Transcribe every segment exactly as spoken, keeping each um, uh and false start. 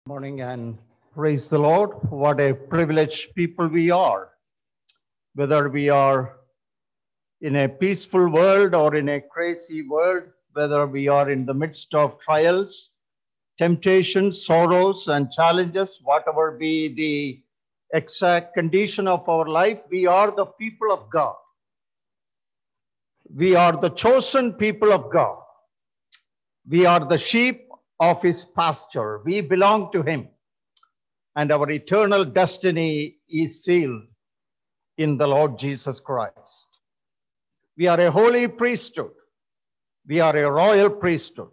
Morning and praise the Lord. What a privileged people we are. Whether we are in a peaceful world or in a crazy world, whether we are in the midst of trials, temptations, sorrows, and challenges, whatever be the exact condition of our life, we are the people of God. We are the chosen people of God. We are the sheep of his pasture. We belong to him. And our eternal destiny is sealed in the Lord Jesus Christ. We are a holy priesthood. We are a royal priesthood.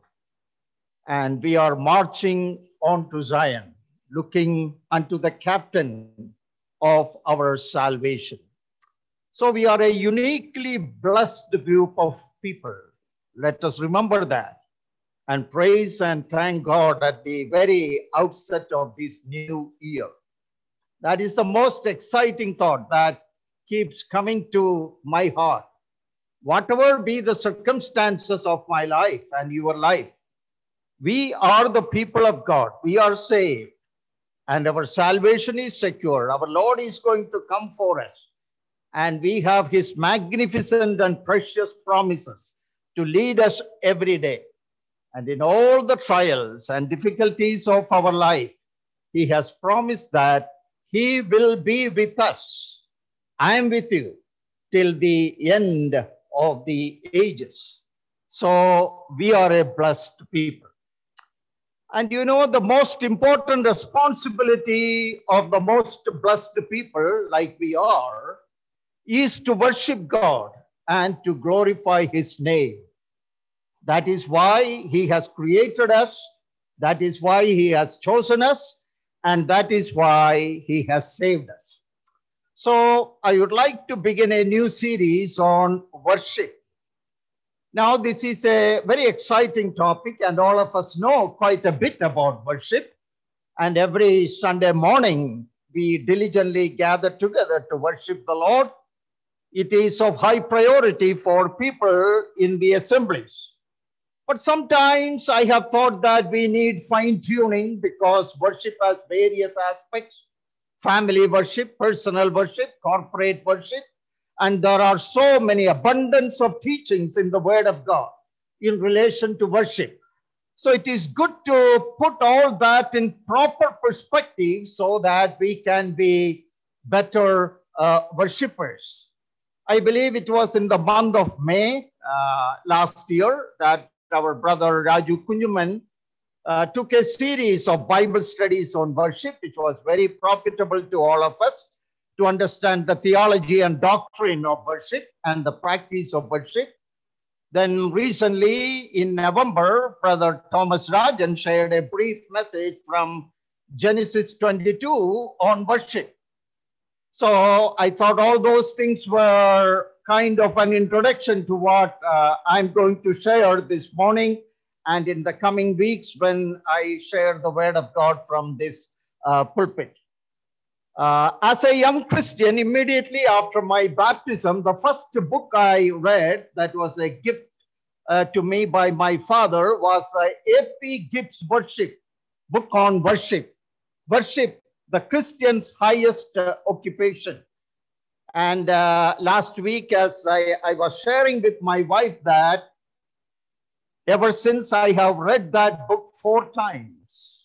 And we are marching on to Zion, looking unto the captain of our salvation. So we are a uniquely blessed group of people. Let us remember that and praise and thank God at the very outset of this new year. That is the most exciting thought that keeps coming to my heart. Whatever be the circumstances of my life and your life, we are the people of God. We are saved and our salvation is secure. Our Lord is going to come for us. And we have his magnificent and precious promises to lead us every day. And in all the trials and difficulties of our life, he has promised that he will be with us. I am with you till the end of the ages. So we are a blessed people. And you know, the most important responsibility of the most blessed people, like we are, is to worship God and to glorify his name. That is why he has created us. That is why he has chosen us. And that is why he has saved us. So I would like to begin a new series on worship. Now, this is a very exciting topic, and all of us know quite a bit about worship. And every Sunday morning, we diligently gather together to worship the Lord. It is of high priority for people in the assemblies. But sometimes I have thought that we need fine-tuning because worship has various aspects: family worship, personal worship, corporate worship, and there are so many abundance of teachings in the Word of God in relation to worship. So it is good to put all that in proper perspective so that we can be better uh, worshipers. I believe it was in the month of May uh, last year that our brother Raju Kunjuman uh, took a series of Bible studies on worship, which was very profitable to all of us to understand the theology and doctrine of worship and the practice of worship. Then recently in November, Brother Thomas Rajan shared a brief message from Genesis twenty-two on worship. So I thought all those things were kind of an introduction to what uh, I'm going to share this morning and in the coming weeks when I share the word of God from this uh, pulpit. Uh, as a young Christian, immediately after my baptism, the first book I read that was a gift uh, to me by my father was uh, A P Gibbs' Worship, book on worship. Worship, the Christian's highest uh, occupation. And uh, last week, as I, I was sharing with my wife that ever since I have read that book four times,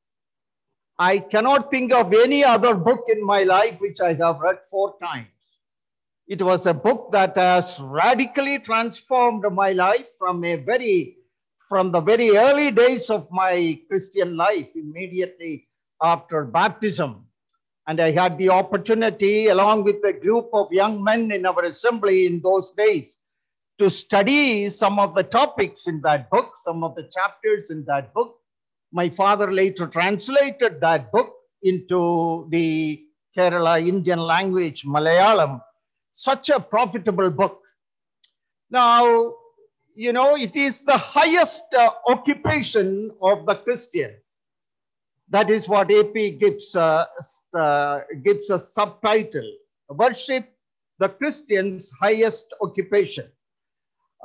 I cannot think of any other book in my life which I have read four times. It was a book that has radically transformed my life from a very, from the very early days of my Christian life, immediately after baptism. And I had the opportunity, along with a group of young men in our assembly in those days, to study some of the topics in that book, some of the chapters in that book. My father later translated that book into the Kerala Indian language, Malayalam. Such a profitable book. Now, you know, it is the highest uh, occupation of the Christian. That is what A P gives, uh, uh, gives a subtitle: Worship, the Christian's highest occupation. Uh,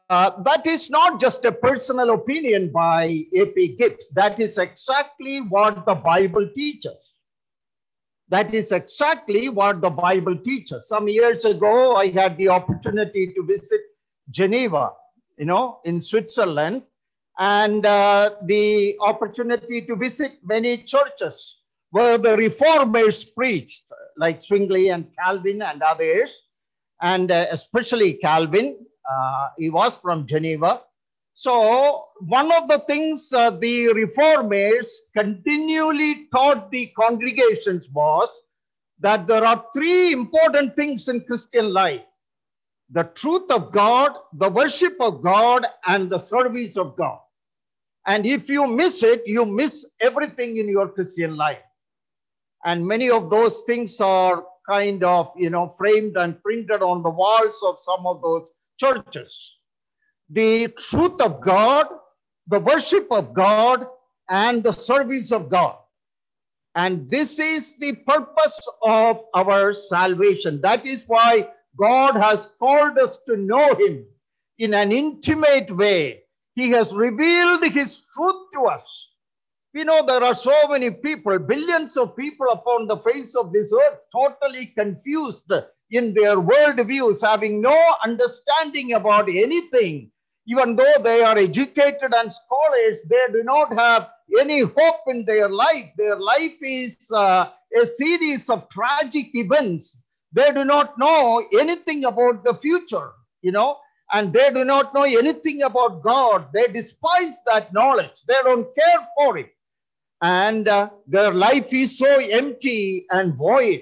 uh, that is not just a personal opinion by A P Gibbs. That is exactly what the Bible teaches. That is exactly what the Bible teaches. Some years ago, I had the opportunity to visit Geneva, you know, in Switzerland, and uh, the opportunity to visit many churches where the reformers preached, like Zwingli and Calvin and others, and uh, especially Calvin. Uh, he was from Geneva. So one of the things uh, the reformers continually taught the congregations was that there are three important things in Christian life: the truth of God, the worship of God, and the service of God. And if you miss it, you miss everything in your Christian life. And many of those things are kind of, you know, framed and printed on the walls of some of those churches. The truth of God, the worship of God, and the service of God. And this is the purpose of our salvation. That is why God has called us to know him in an intimate way. He has revealed his truth to us. We know there are so many people, billions of people upon the face of this earth, totally confused in their worldviews, having no understanding about anything. Even though they are educated and scholars, they do not have any hope in their life. Their life is uh, a series of tragic events. They do not know anything about the future, you know, and they do not know anything about God. They despise that knowledge. They don't care for it. And uh, their life is so empty and void.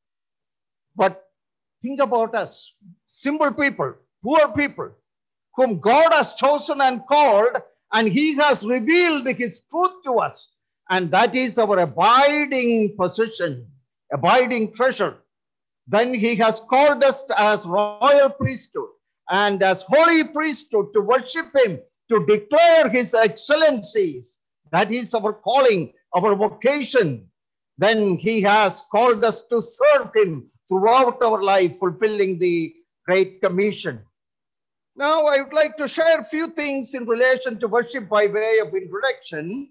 But think about us, simple people, poor people, whom God has chosen and called, and he has revealed his truth to us. And that is our abiding possession, abiding treasure. Then he has called us as royal priesthood and as holy priesthood to worship him, to declare his excellencies. That is our calling, our vocation. Then he has called us to serve him throughout our life, fulfilling the Great Commission. Now, I would like to share a few things in relation to worship by way of introduction.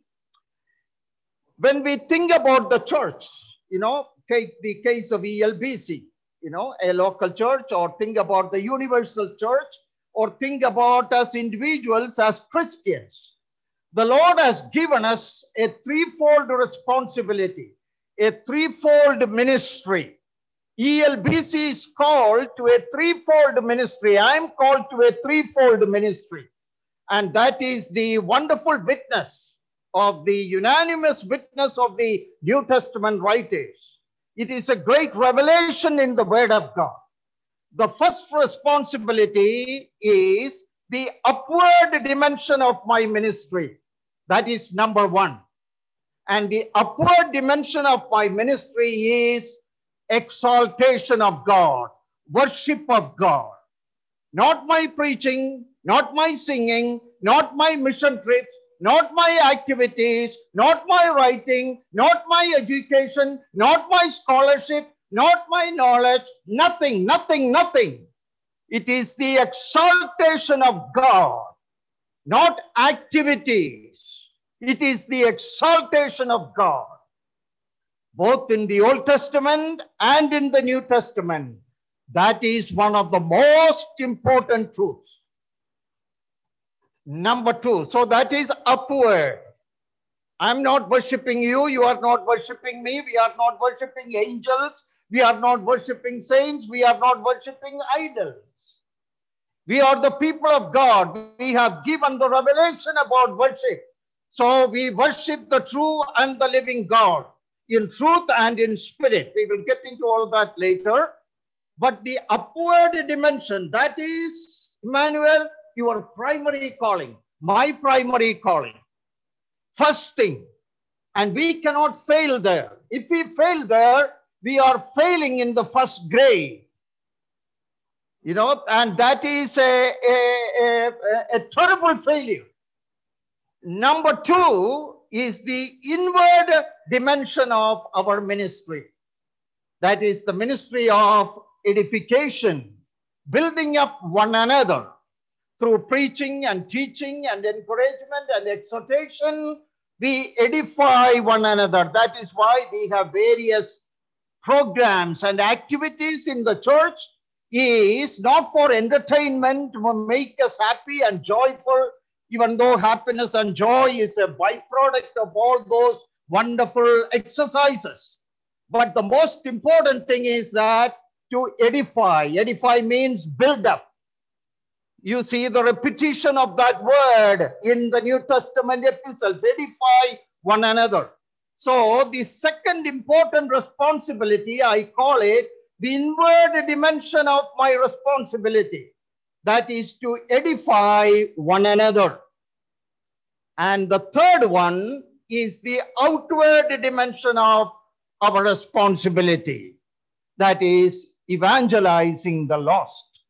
When we think about the church, you know, take the case of E L B C, you know, a local church, or think about the universal church, or think about us individuals as Christians. The Lord has given us a threefold responsibility, a threefold ministry. E L B C is called to a threefold ministry. I am called to a threefold ministry. And that is the wonderful witness of the unanimous witness of the New Testament writers. It is a great revelation in the Word of God. The first responsibility is the upward dimension of my ministry. That is number one. And the upward dimension of my ministry is exaltation of God, worship of God. Not my preaching, not my singing, not my mission trips, not my activities, not my writing, not my education, not my scholarship, not my knowledge, nothing, nothing, nothing. It is the exaltation of God, not activities. It is the exaltation of God. Both in the Old Testament and in the New Testament, that is one of the most important truths. Number two, so that is upward. I'm not worshiping you, you are not worshiping me, we are not worshiping angels, we are not worshiping saints, we are not worshiping idols. We are the people of God. We have given the revelation about worship. So we worship the true and the living God in truth and in spirit. We will get into all that later. But the upward dimension, that is, Emmanuel, your primary calling, my primary calling. First thing, and we cannot fail there. If we fail there, we are failing in the first grade. You know, and that is a, a, a, a terrible failure. Number two is the inward dimension of our ministry. That is the ministry of edification, building up one another through preaching and teaching and encouragement and exhortation, we edify one another. That is why we have various programs and activities in the church. Is not for entertainment, to make us happy and joyful, even though happiness and joy is a byproduct of all those wonderful exercises. But the most important thing is that to edify. Edify means build up. You see the repetition of that word in the New Testament epistles, edify one another. So the second important responsibility, I call it the inward dimension of my responsibility. That is to edify one another. And the third one is the outward dimension of our responsibility. That is evangelizing the lost.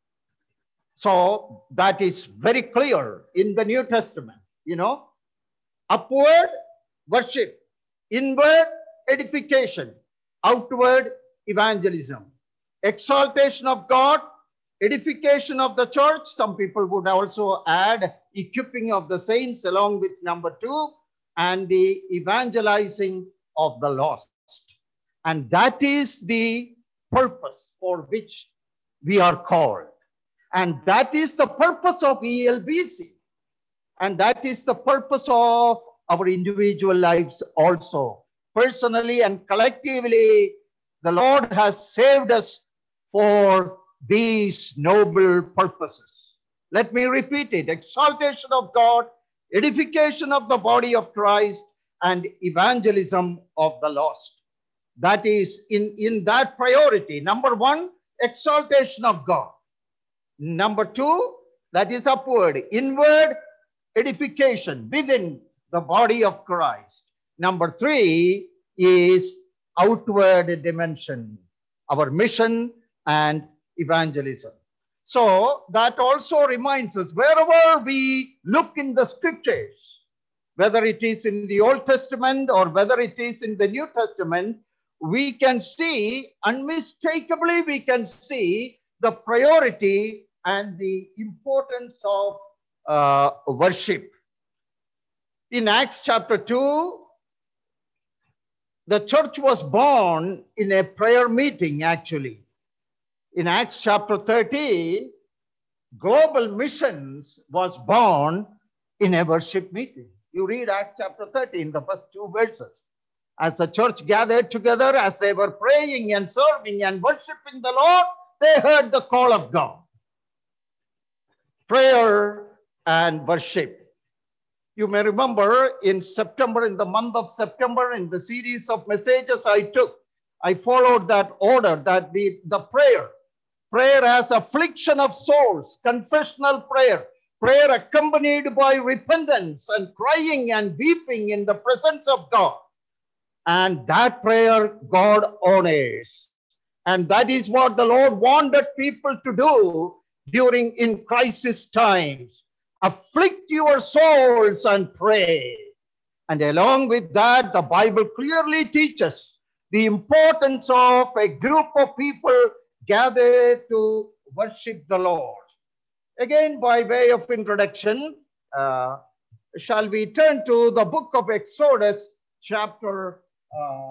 So that is very clear in the New Testament, you know, upward worship, inward edification, outward evangelism, exaltation of God, edification of the church. Some people would also add equipping of the saints along with number two, and the evangelizing of the lost. And that is the purpose for which we are called. And that is the purpose of E L B C. And that is the purpose of our individual lives also. Personally and collectively, the Lord has saved us for these noble purposes. Let me repeat it. Exaltation of God, edification of the body of Christ, and evangelism of the lost. That is in, in that priority. Number one, exaltation of God. Number two, that is upward, inward edification within the body of Christ. Number three is outward dimension, our mission and evangelism. So that also reminds us, wherever we look in the scriptures, whether it is in the Old Testament or whether it is in the New Testament, we can see, unmistakably we can see the priority and the importance of uh, worship. In Acts chapter two, the church was born in a prayer meeting, actually. In Acts chapter thirteen, global missions was born in a worship meeting. You read Acts chapter thirteen, the first two verses. As the church gathered together, as they were praying and serving and worshiping the Lord, they heard the call of God. Prayer and worship. You may remember in September, in the month of September, in the series of messages I took, I followed that order, that the, the prayer, prayer as affliction of souls, confessional prayer, prayer accompanied by repentance and crying and weeping in the presence of God. And that prayer God honors. And that is what the Lord wanted people to do during in crisis times. Afflict your souls and pray. And along with that, the Bible clearly teaches the importance of a group of people gathered to worship the Lord. Again, by way of introduction, uh, shall we turn to the book of Exodus, chapter uh,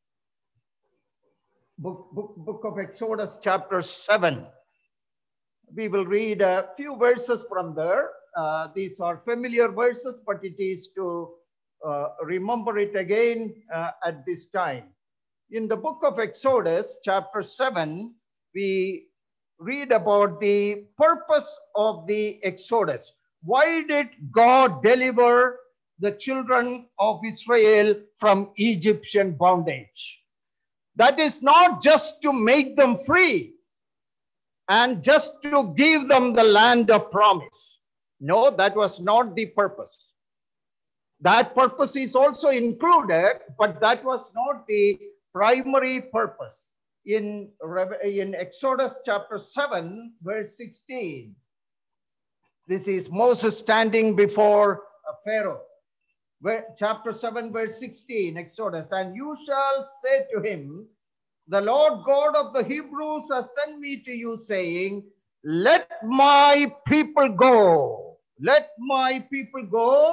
book, book, book of Exodus, chapter seven. We will read a few verses from there. Uh, these are familiar verses, but it is to uh, remember it again uh, at this time. In the book of Exodus, chapter seven, we read about the purpose of the Exodus. Why did God deliver the children of Israel from Egyptian bondage? That is not just to make them free and just to give them the land of promise. No, that was not the purpose. That purpose is also included, but that was not the primary purpose. In, in Exodus chapter seven, verse sixteen, this is Moses standing before Pharaoh. Where, chapter seven, verse sixteen, Exodus, and you shall say to him, the Lord God of the Hebrews has sent me to you, saying, let my people go. Let my people go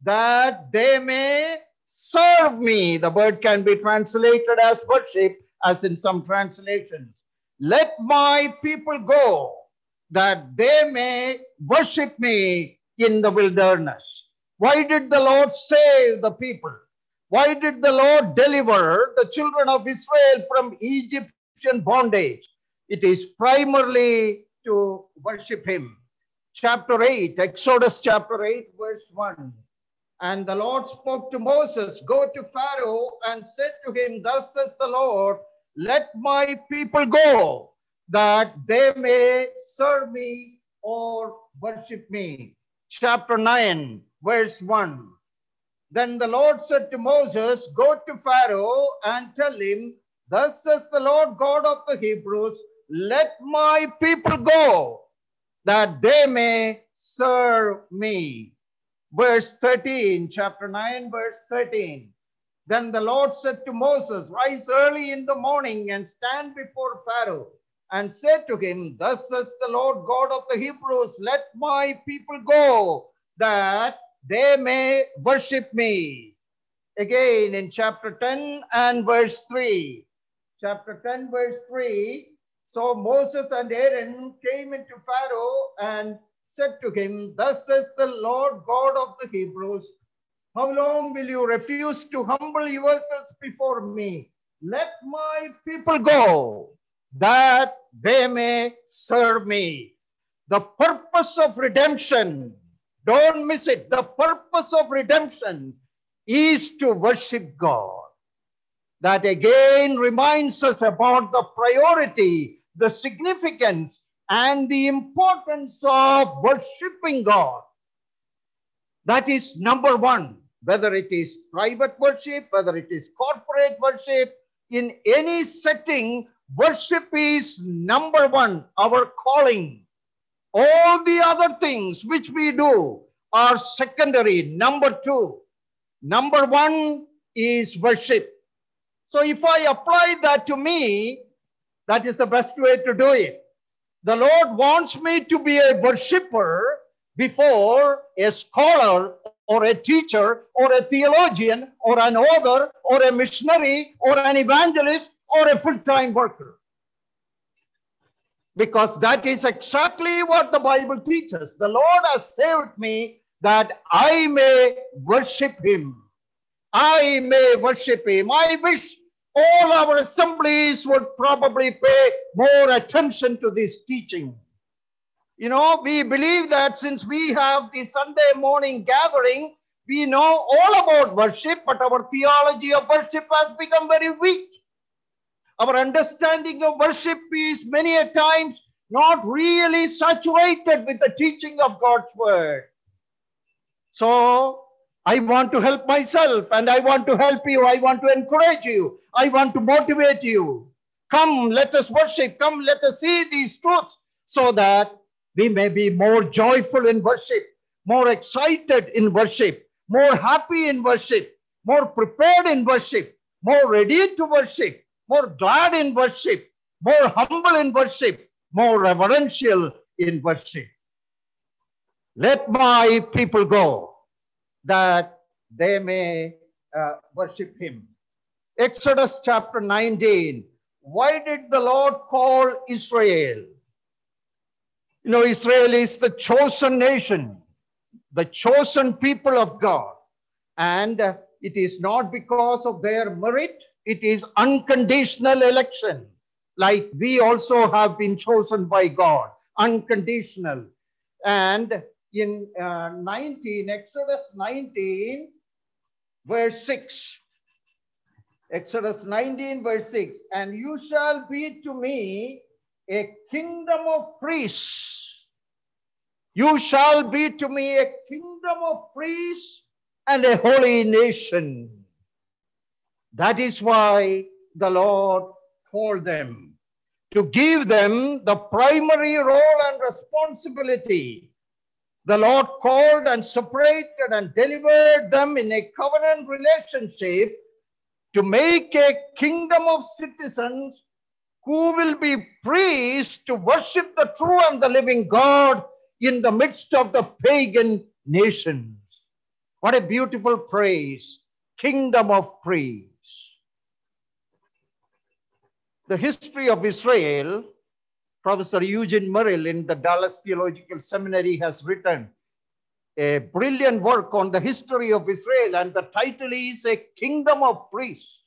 that they may serve me. The word can be translated as worship, as in some translations. Let my people go that they may worship me in the wilderness. Why did the Lord save the people? Why did the Lord deliver the children of Israel from Egyptian bondage? It is primarily to worship him. Chapter eight, Exodus chapter eight, verse one. And the Lord spoke to Moses, go to Pharaoh and said to him, thus says the Lord, let my people go, that they may serve me or worship me. Chapter nine, verse one. Then the Lord said to Moses, go to Pharaoh and tell him, thus says the Lord God of the Hebrews, let my people go, that they may serve me. Verse thirteen, chapter nine, verse thirteen. Then the Lord said to Moses, rise early in the morning and stand before Pharaoh and say to him, thus says the Lord God of the Hebrews, let my people go, that they may worship me. Again in chapter ten and verse three. Chapter ten, verse three. So Moses and Aaron came into Pharaoh and said to him, thus says the Lord God of the Hebrews, how long will you refuse to humble yourselves before me? Let my people go, that they may serve me. The purpose of redemption, don't miss it, the purpose of redemption is to worship God. That again reminds us about the priority, the significance, and the importance of worshiping God. That is number one, whether it is private worship, whether it is corporate worship, in any setting, worship is number one, our calling. All the other things which we do are secondary, number two. Number one is worship. So if I apply that to me, that is the best way to do it. The Lord wants me to be a worshiper before a scholar or a teacher or a theologian or an author or a missionary or an evangelist or a full-time worker. Because that is exactly what the Bible teaches. The Lord has saved me that I may worship him. I may worship him. I wish all our assemblies would probably pay more attention to this teaching. You know, we believe that since we have the Sunday morning gathering, we know all about worship, but our theology of worship has become very weak. Our understanding of worship is many a times not really saturated with the teaching of God's word. So I want to help myself and I want to help you. I want to encourage you. I want to motivate you. Come, let us worship. Come, let us see these truths so that we may be more joyful in worship, more excited in worship, more happy in worship, more prepared in worship, more ready to worship, more glad in worship, more humble in worship, more reverential in worship. Let my people go, that they may uh, worship him. Exodus chapter nineteen. Why did the Lord call Israel? You know, Israel is the chosen nation, the chosen people of God. And uh, it is not because of their merit. It is unconditional election. Like we also have been chosen by God, unconditional. And in uh, nineteen, Exodus nineteen, verse six. Exodus nineteen, verse six. And you shall be to me a kingdom of priests. You shall be to me a kingdom of priests and a holy nation. That is why the Lord called them, to give them the primary role and responsibility. The Lord called and separated and delivered them in a covenant relationship to make a kingdom of citizens who will be priests to worship the true and the living God in the midst of the pagan nations. What a beautiful praise, kingdom of priests. The history of Israel, Professor Eugene Merrill in the Dallas Theological Seminary has written a brilliant work on the history of Israel, and the title is A Kingdom of Priests.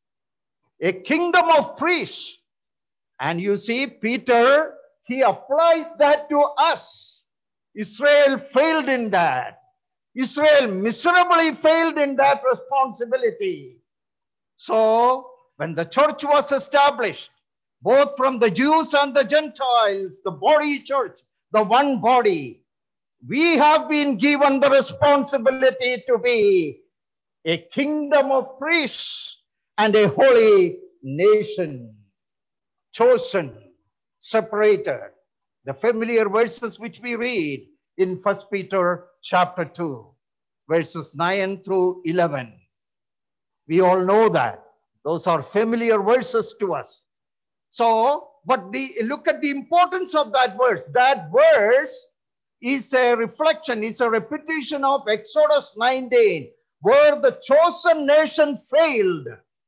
A kingdom of priests. And you see, Peter, he applies that to us. Israel failed in that. Israel miserably failed in that responsibility. So, when the church was established, both from the Jews and the Gentiles, the body church, the one body, we have been given the responsibility to be a kingdom of priests and a holy nation, chosen, separated. The familiar verses which we read in First Peter chapter two, verses nine through eleven. We all know that. Those are familiar verses to us. So, but the, look at the importance of that verse. That verse is a reflection, is a repetition of Exodus nineteen, where the chosen nation failed.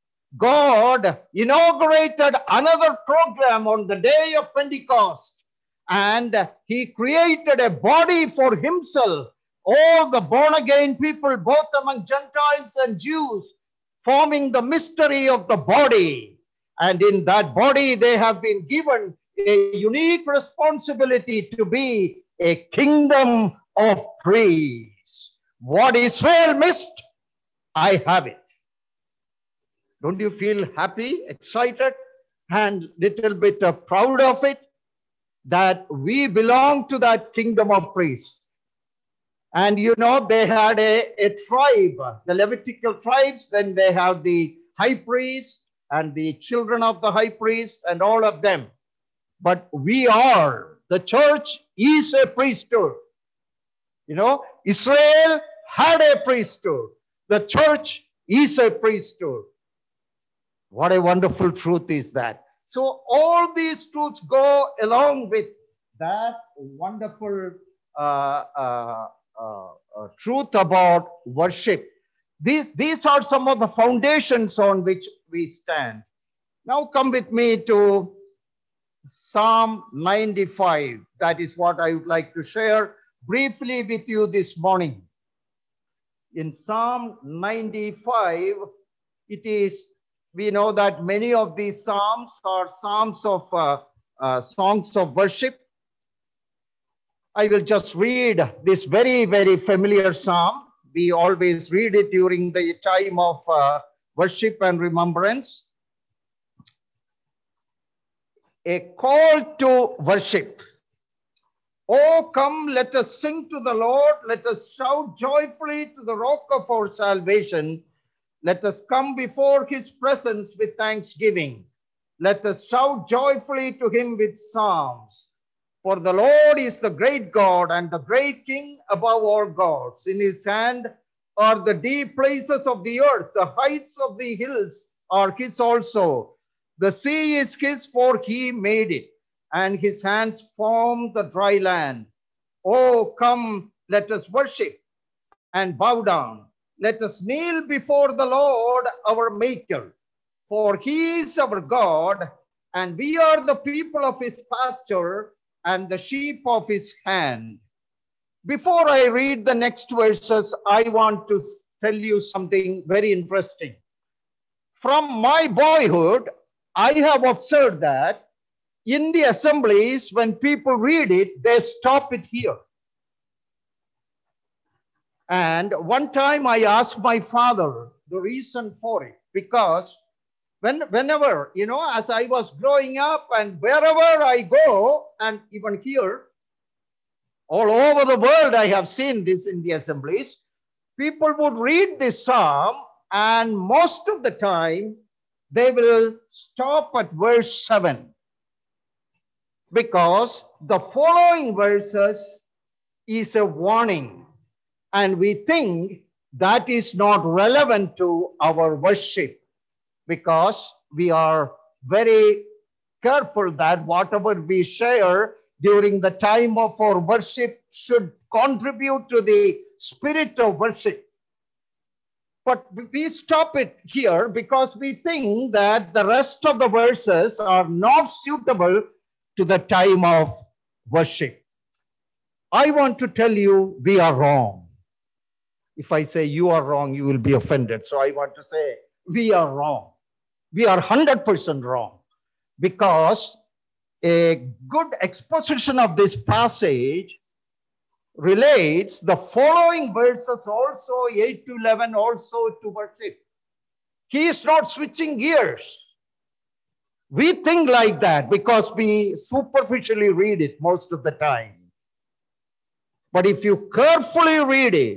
God inaugurated another program on the day of Pentecost, and he created a body for himself. All the born-again people, both among Gentiles and Jews, forming the mystery of the body. And in that body, they have been given a unique responsibility to be a kingdom of priests. What Israel missed, I have it. Don't you feel happy, excited, and little bit uh, proud of it? That we belong to that kingdom of priests. And you know, they had a, a tribe, the Levitical tribes, then they have the high priest and the children of the high priest and all of them. But we are, the church is a priesthood. You know, Israel had a priesthood. The church is a priesthood. What a wonderful truth is that. So all these truths go along with that wonderful uh, uh, uh, uh, truth about worship. These, these are some of the foundations on which we stand. Now come with me to Psalm ninety-five. That is what I would like to share briefly with you this morning. In Psalm ninety-five, it is, we know that many of these psalms are psalms of uh, uh, songs of worship. I will just read this very, very familiar psalm. We always read it during the time of uh, worship and remembrance. A call to worship. Oh, come, let us sing to the Lord. Let us shout joyfully to the rock of our salvation. Let us come before his presence with thanksgiving. Let us shout joyfully to him with psalms. For the Lord is the great God and the great King above all gods. In his hand are the deep places of the earth. The heights of the hills are his also. The sea is his, for he made it, and his hands formed the dry land. Oh, come, let us worship and bow down. Let us kneel before the Lord, our Maker. For he is our God, and we are the people of his pasture and the sheep of his hand. Before I read the next verses, I want to tell you something very interesting. From my boyhood, I have observed that in the assemblies, when people read it, they stop it here. And one time I asked my father the reason for it, because when, whenever, you know, as I was growing up and wherever I go, and even here, all over the world, I have seen this in the assemblies, people would read this psalm, and most of the time, they will stop at verse seven. Because the following verses is a warning, and we think that is not relevant to our worship, because we are very careful that whatever we share during the time of our worship should contribute to the spirit of worship. But we stop it here because we think that the rest of the verses are not suitable to the time of worship. I want to tell you, we are wrong. If I say you are wrong, you will be offended. So I want to say, we are wrong. We are one hundred percent wrong, because a good exposition of this passage relates the following verses also, eight to eleven, also to worship. He is not switching gears. We think like that because we superficially read it most of the time. But if you carefully read it,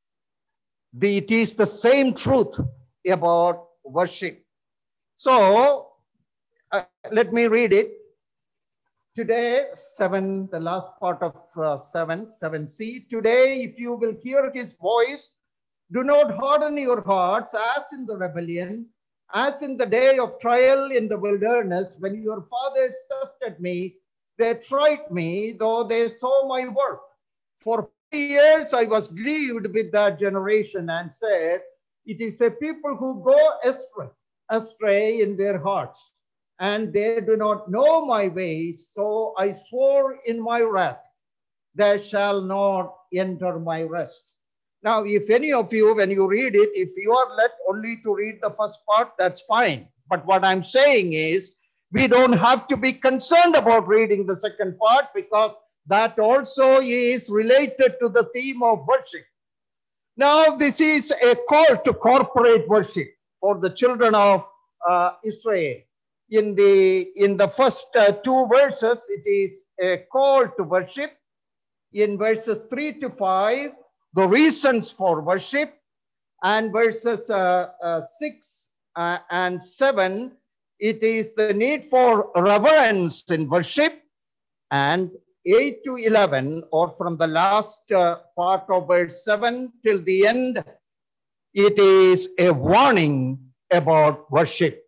it is the same truth about worship. So, uh, let me read it. Today, seven, the last part of uh, seven, seven C. Today, if you will hear his voice, do not harden your hearts as in the rebellion, as in the day of trial in the wilderness, when your fathers tested me, they tried me, though they saw my work. For forty years I was grieved with that generation and said, it is a people who go astray, astray in their hearts, and they do not know my ways. So I swore in my wrath, they shall not enter my rest. Now, if any of you, when you read it, if you are led only to read the first part, that's fine. But what I'm saying is, we don't have to be concerned about reading the second part, because that also is related to the theme of worship. Now, this is a call to corporate worship for the children of uh, Israel. In the, in the first uh, two verses, it is a call to worship. In verses three to five, the reasons for worship. And verses uh, uh, six uh, and seven, it is the need for reverence in worship. And eight to eleven, or from the last uh, part of verse seven till the end, it is a warning about worship.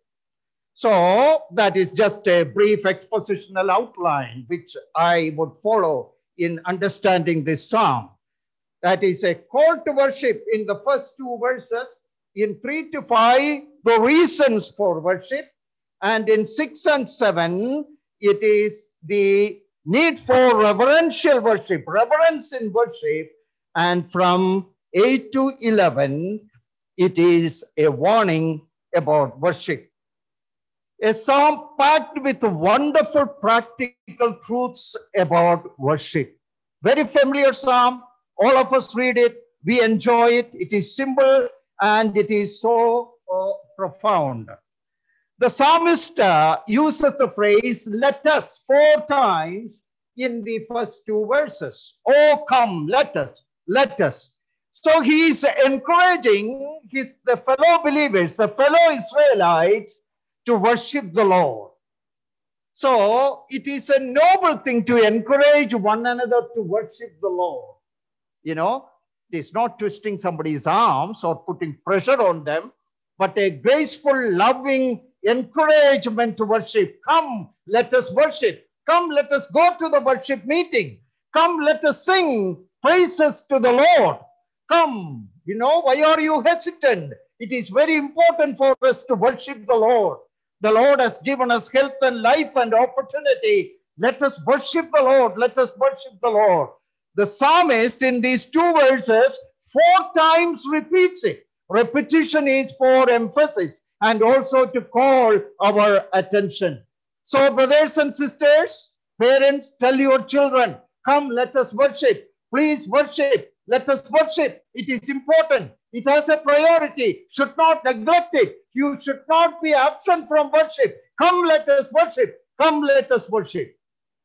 So that is just a brief expositional outline which I would follow in understanding this psalm. That is a call to worship in the first two verses. In three to five, the reasons for worship. And in six and seven, it is the need for reverential worship, reverence in worship. And from eight to eleven, it is a warning about worship. A psalm packed with wonderful practical truths about worship. Very familiar psalm. All of us read it. We enjoy it. It is simple and it is so uh, profound. The psalmist uh, uses the phrase, let us, four times in the first two verses. Oh, come, let us, let us. So he is encouraging his, the fellow believers, the fellow Israelites, to worship the Lord. So it is a noble thing to encourage one another to worship the Lord. You know, it is not twisting somebody's arms or putting pressure on them, but a graceful, loving encouragement to worship. Come, let us worship. Come, let us go to the worship meeting. Come, let us sing praises to the Lord. Come, you know, why are you hesitant? It is very important for us to worship the Lord. The Lord has given us health and life and opportunity. Let us worship the Lord. Let us worship the Lord. The psalmist in these two verses four times repeats it. Repetition is for emphasis and also to call our attention. So, brothers and sisters, parents, tell your children, come, let us worship. Please worship. Let us worship. It is important. It has a priority. Should not neglect it. You should not be absent from worship. Come, let us worship. Come, let us worship.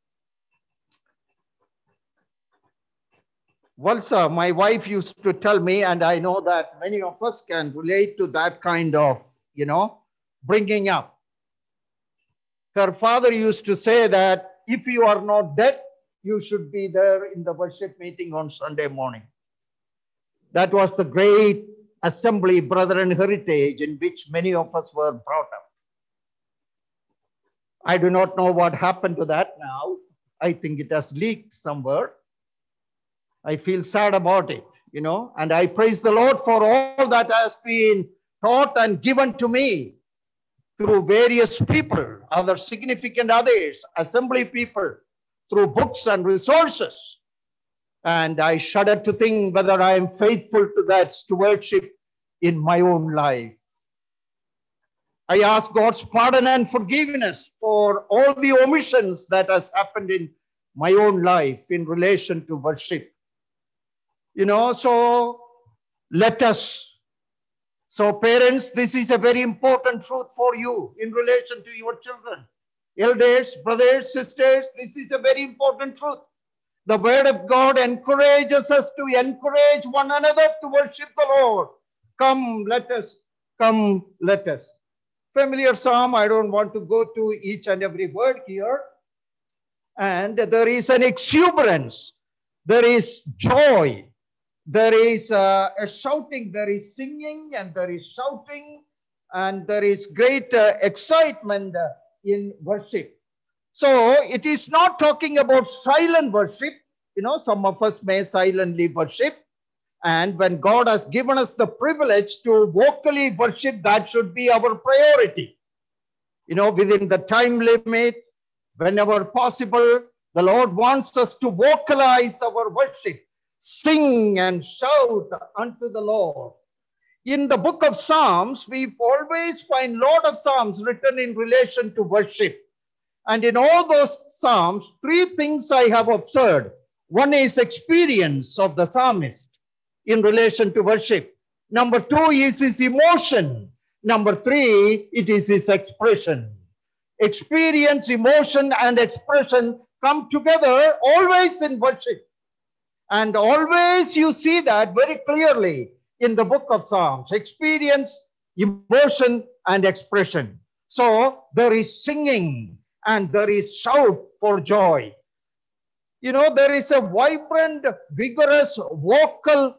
Valsa, my wife used to tell me, and I know that many of us can relate to that kind of, you know, bringing up. Her father used to say that if you are not dead, you should be there in the worship meeting on Sunday morning. That was the great assembly, Brethren Heritage, in which many of us were brought up. I do not know what happened to that now. I think it has leaked somewhere. I feel sad about it, you know, and I praise the Lord for all that has been taught and given to me through various people, other significant others, assembly people, through books and resources. And I shudder to think whether I am faithful to that stewardship in my own life. I ask God's pardon and forgiveness for all the omissions that has happened in my own life in relation to worship. You know, so let us, so parents, this is a very important truth for you in relation to your children. Elders, brothers, sisters, this is a very important truth. The word of God encourages us to encourage one another to worship the Lord. Come, let us, come, let us. Familiar psalm, I don't want to go to each and every word here. And there is an exuberance, there is joy, there is uh, a shouting, there is singing, and there is shouting, and there is great uh, excitement uh, in worship. So it is not talking about silent worship. You know, some of us may silently worship. And when God has given us the privilege to vocally worship, that should be our priority. You know, within the time limit, whenever possible, the Lord wants us to vocalize our worship, sing and shout unto the Lord. In the book of Psalms, we always find a lot of Psalms written in relation to worship. And in all those Psalms, three things I have observed. One is experience of the psalmist in relation to worship. Number two is his emotion. Number three, it is his expression. Experience, emotion, and expression come together always in worship. And always you see that very clearly in the book of Psalms. Experience, emotion, and expression. So there is singing and there is shout for joy. You know, there is a vibrant, vigorous vocal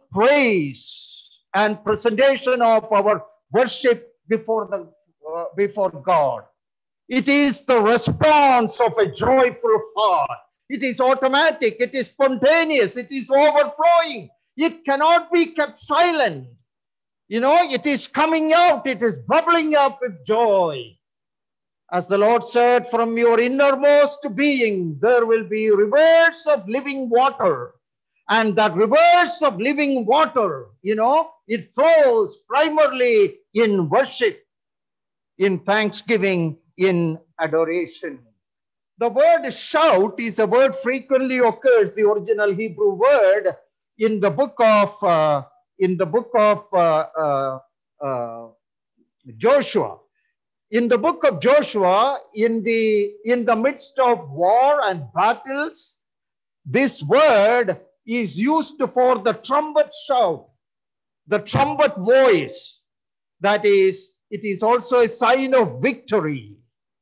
praise and presentation of our worship before the uh, before God. It is the response of a joyful heart. It is automatic. It is spontaneous. It is overflowing. It cannot be kept silent. You know, it is coming out. It is bubbling up with joy. As the Lord said, from your innermost being, there will be rivers of living water. And that rivers of living water, you know, it flows primarily in worship, in thanksgiving, in adoration. The word shout is a word frequently occurs, the original Hebrew word, in the book of, uh, in the book of uh, uh, uh, Joshua. In the book of Joshua, in the, in the midst of war and battles, this word is used for the trumpet shout, the trumpet voice. That is, it is also a sign of victory.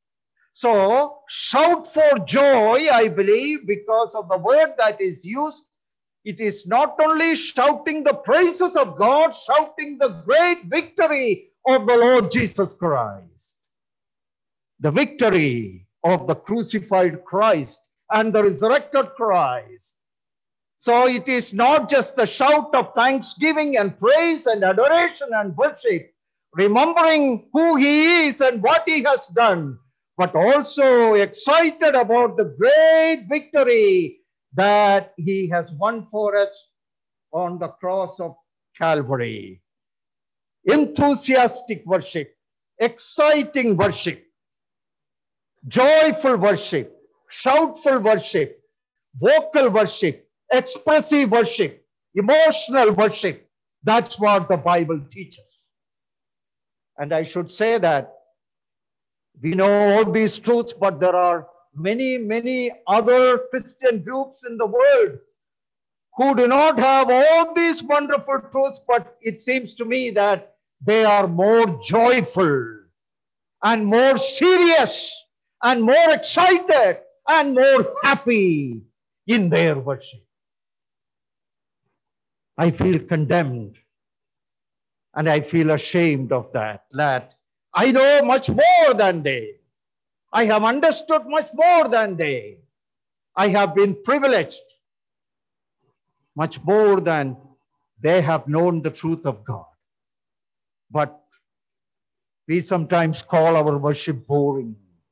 So, shout for joy, I believe, because of the word that is used. It is not only shouting the praises of God, shouting the great victory of the Lord Jesus Christ. The victory of the crucified Christ and the resurrected Christ. So it is not just the shout of thanksgiving and praise and adoration and worship, remembering who he is and what he has done, but also excited about the great victory that he has won for us on the cross of Calvary. Enthusiastic worship, exciting worship, joyful worship, shoutful worship, vocal worship, expressive worship, emotional worship. That's what the Bible teaches. And I should say that we know all these truths, but there are many, many other Christian groups in the world who do not have all these wonderful truths, but it seems to me that they are more joyful and more serious and more excited and more happy in their worship. I feel condemned and I feel ashamed of that, that I know much more than they. I have understood much more than they. I have been privileged much more than they have known the truth of God. But we sometimes call our worship boring,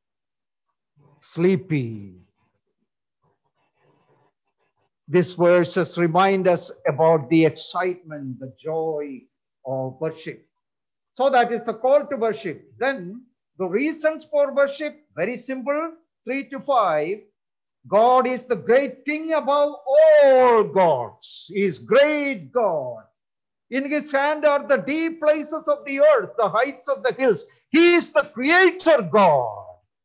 sleepy. These verses remind us about the excitement, the joy of worship. So that is the call to worship. Then the reasons for worship, very simple, three to five. God is the great King above all gods. He is great God. In his hand are the deep places of the earth, the heights of the hills. He is the creator God.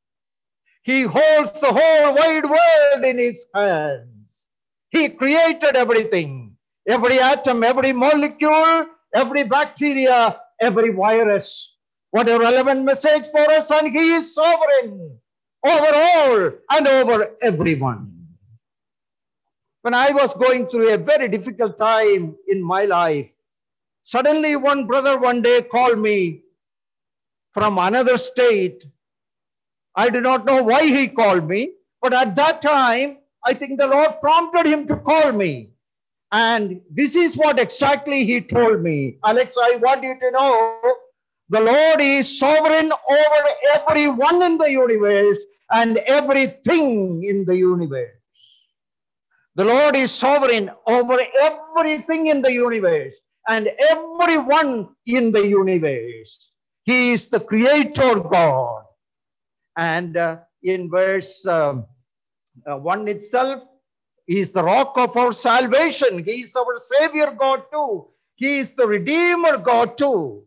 He holds the whole wide world in his hands. He created everything. Every atom, every molecule, every bacteria, every virus. What a relevant message for us. And he is sovereign over all and over everyone. When I was going through a very difficult time in my life, suddenly one brother one day called me from another state. I do not know why he called me, but at that time, I think the Lord prompted him to call me. And this is what exactly he told me. Alex, I want you to know, the Lord is sovereign over everyone in the universe and everything in the universe. The Lord is sovereign over everything in the universe and everyone in the universe. He is the creator God. And uh, in verse um, uh, one itself, he is the rock of our salvation. He is our Savior God too. He is the Redeemer God too.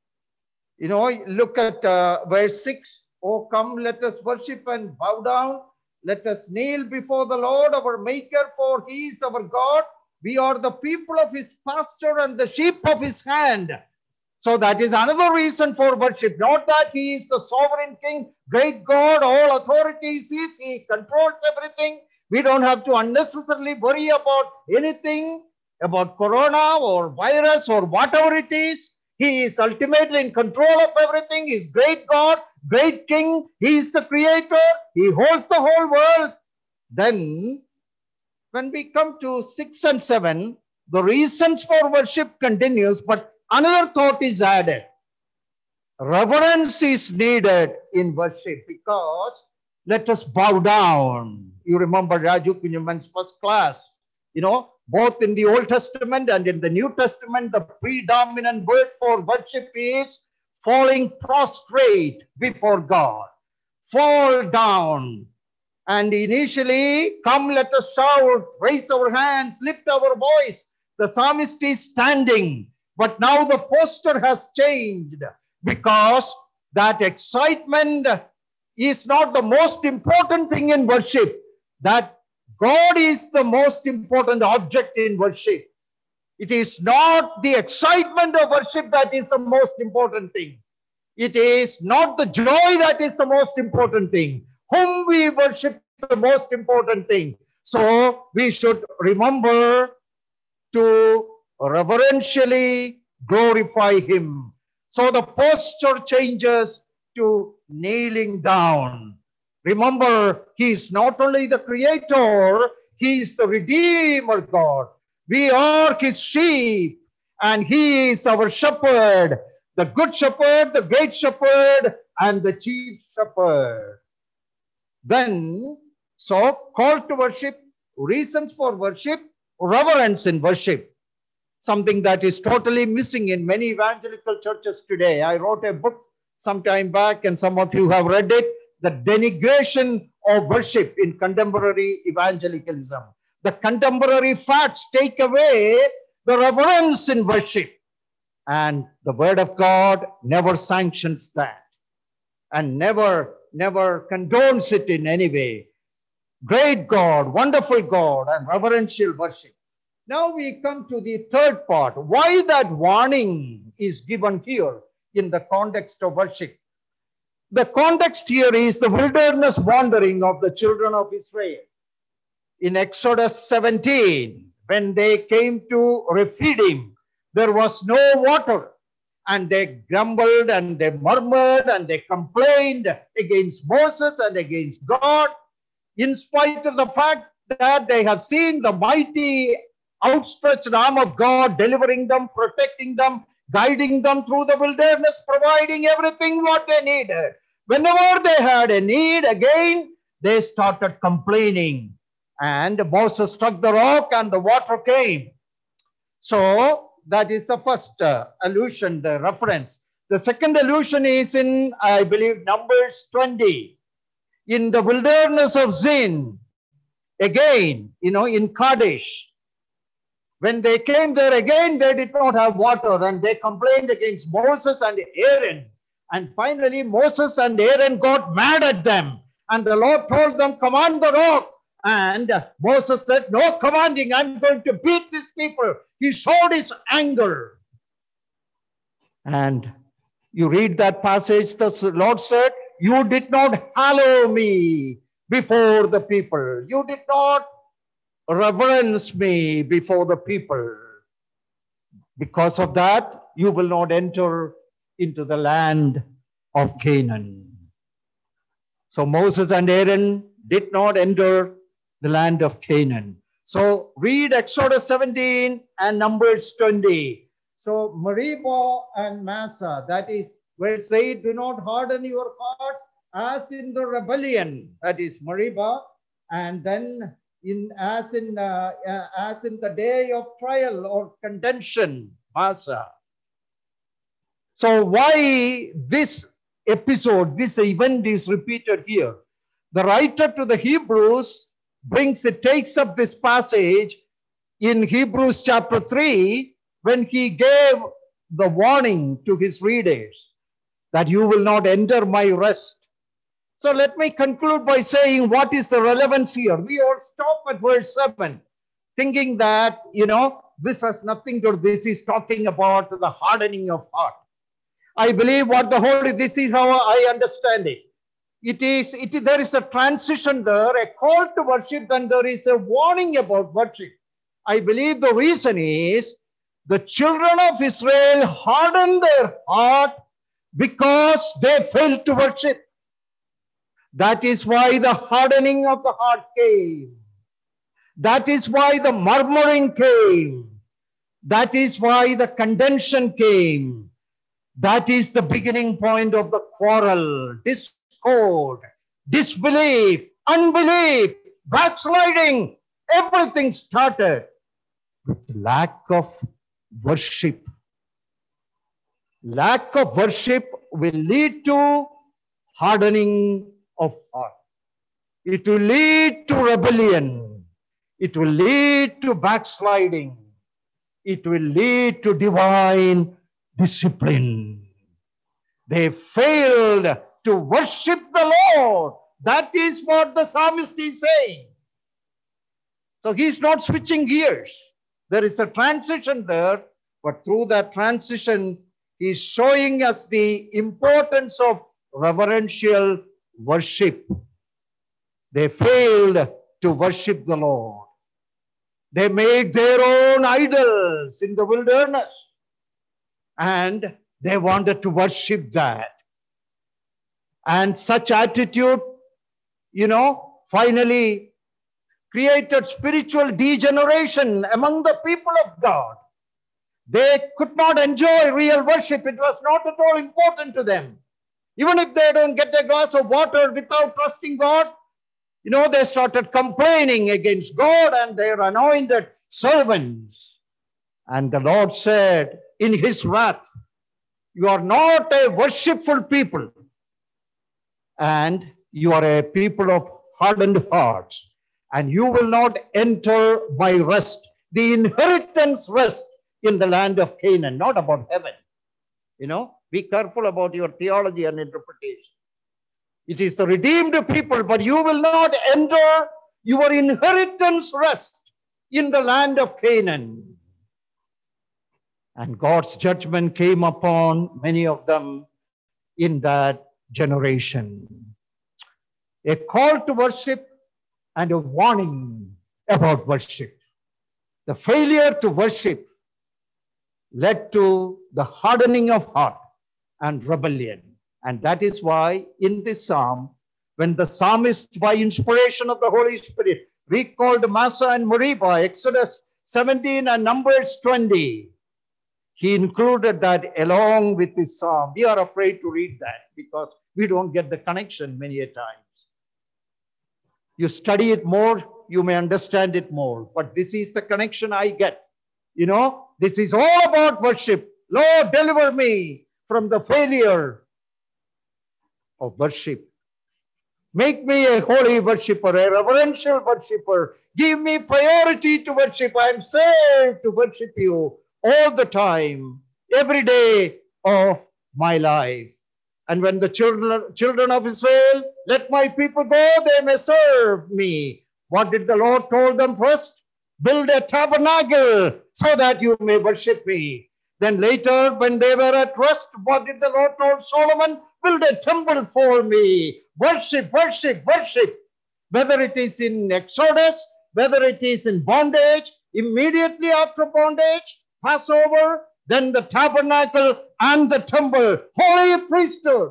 You know, look at uh, verse six. Oh, come, let us worship and bow down. Let us kneel before the Lord, our Maker, for he is our God. We are the people of his pasture and the sheep of his hand. So that is another reason for worship. Not that he is the sovereign King, great God, all authorities is, he controls everything. We don't have to unnecessarily worry about anything, about corona or virus or whatever it is. He is ultimately in control of everything. He is great God, great King. He is the creator. He holds the whole world. Then, when we come to six and seven, the reasons for worship continues, but another thought is added. Reverence is needed in worship because let us bow down. You remember Raju Kunyaman's first class. You know, both in the Old Testament and in the New Testament, the predominant word for worship is falling prostrate before God. Fall down. And initially, come, let us shout, raise our hands, lift our voice. The psalmist is standing. But now the posture has changed because that excitement is not the most important thing in worship. That God is the most important object in worship. It is not the excitement of worship that is the most important thing. It is not the joy that is the most important thing. Whom we worship is the most important thing. So we should remember to reverentially glorify him. So the posture changes to kneeling down. Remember, he is not only the creator, he is the Redeemer God. We are his sheep and he is our shepherd, the good shepherd, the great shepherd, and the chief shepherd. Then, so call to worship, reasons for worship, reverence in worship. Something that is totally missing in many evangelical churches today. I wrote a book some time back and some of you have read it. The denigration of worship in contemporary evangelicalism. The contemporary facts take away the reverence in worship. And the word of God never sanctions that and never, never condones it in any way. Great God, wonderful God, and reverential worship. Now we come to the third part. Why that warning is given here in the context of worship. The context here is the wilderness wandering of the children of Israel. In Exodus seventeen, when they came to Rephidim, there was no water. and they grumbled and they murmured and they complained against Moses and against God, in spite of the fact that they have seen the mighty outstretched arm of God delivering them, protecting them, guiding them through the wilderness, providing everything what they needed. Whenever they had a need, again, they started complaining. And Moses struck the rock and the water came. So that is the first uh, allusion, the reference. The second allusion is in, I believe, Numbers twenty. In the wilderness of Zin, again, you know, in Kadesh. When they came there again, they did not have water and they complained against Moses and Aaron. And finally, Moses and Aaron got mad at them. And the Lord told them, command the rock. And Moses said, no commanding, I'm going to beat these people. He showed his anger. And you read that passage, the Lord said, you did not hallow me before the people. You did not reverence me before the people. Because of that, you will not enter into the land of Canaan. So Moses and Aaron did not enter the land of Canaan. So read Exodus seventeen and Numbers twenty. So Meribah and Massah, that is verse eight, do not harden your hearts as in the rebellion, that is Meribah, and then in as in uh, uh, as in the day of trial or contention, Massah. So why this episode, this event is repeated here? The writer to the Hebrews brings it, takes up this passage in Hebrews chapter three, when he gave the warning to his readers that you will not enter my rest. So let me conclude by saying what is the relevance here. We all stop at verse seven, thinking that, you know, this has nothing to do, this is talking about the hardening of heart. I believe what the Holy, this is how I understand it. It is, it is, there is a transition there, a call to worship, and there is a warning about worship. I believe the reason is the children of Israel hardened their heart because they failed to worship. That is why the hardening of the heart came. That is why the murmuring came. That is why the contention came. That is the beginning point of the quarrel, discord, disbelief, unbelief, backsliding. Everything started with lack of worship. Lack of worship will lead to hardening of heart. It will lead to rebellion. It will lead to backsliding. It will lead to divine discipline. They failed to worship the Lord. That is what the psalmist is saying. So he's not switching gears. There is a transition there, but through that transition, he's showing us the importance of reverential worship. They failed to worship the Lord. They made their own idols in the wilderness, and they wanted to worship that. And such attitude, you know, finally created spiritual degeneration among the people of God. They could not enjoy real worship. It was not at all important to them. Even if they don't get a glass of water without trusting God, you know, they started complaining against God and their anointed servants. And the Lord said in his wrath, you are not a worshipful people, and you are a people of hardened hearts, and you will not enter my rest, the inheritance rest in the land of Canaan, not about heaven. You know, be careful about your theology and interpretation. It is the redeemed people, but you will not enter your inheritance rest in the land of Canaan. And God's judgment came upon many of them in that generation. A call to worship and a warning about worship. The failure to worship led to the hardening of heart and rebellion. And that is why in this psalm, when the psalmist, by inspiration of the Holy Spirit, recalled Massa and Meribah, Exodus seventeen and Numbers twenty, he included that along with his psalm. We are afraid to read that because we don't get the connection many a times. You study it more, you may understand it more. But this is the connection I get. You know, this is all about worship. Lord, deliver me from the failure of worship. Make me a holy worshiper, a reverential worshiper. Give me priority to worship. I am saved to worship you all the time, every day of my life. And when the children, children of Israel, let my people go, they may serve me. What did the Lord told them first? Build a tabernacle so that you may worship me. Then later, when they were at rest, what did the Lord told Solomon? Build a temple for me. Worship, worship, worship. Whether it is in Exodus, whether it is in bondage, immediately after bondage, Passover, then the tabernacle and the temple, holy priesthood.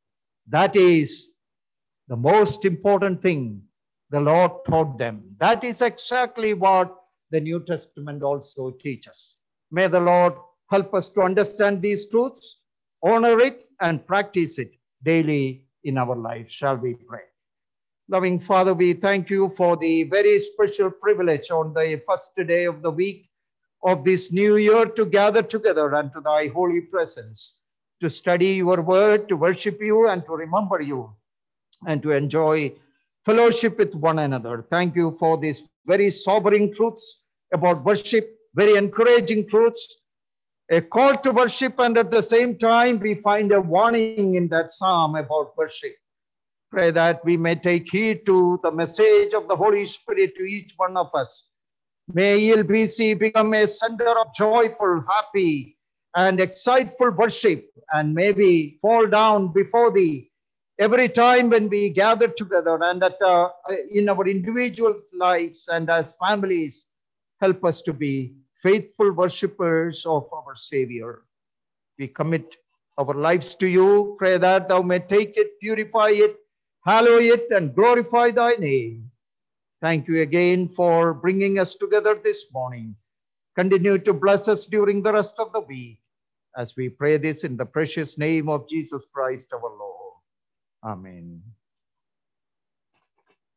That is the most important thing the Lord taught them. That is exactly what the New Testament also teaches. May the Lord help us to understand these truths, honor it, and practice it daily in our life. Shall we pray? Loving Father, we thank you for the very special privilege on the first day of the week of this new year to gather together unto thy holy presence, to study your word, to worship you, and to remember you, and to enjoy fellowship with one another. Thank you for these very sobering truths about worship, very encouraging truths, a call to worship, and at the same time, we find a warning in that psalm about worship. Pray that we may take heed to the message of the Holy Spirit to each one of us. May E L B C become a center of joyful, happy, and exciteful worship, and may we fall down before thee every time when we gather together, and at, uh, in our individual lives and as families. Help us to be faithful worshippers of our Savior. We commit our lives to you. Pray that thou may take it, purify it, hallow it, and glorify thy name. Thank you again for bringing us together this morning. Continue to bless us during the rest of the week as we pray this in the precious name of Jesus Christ our Lord. Amen.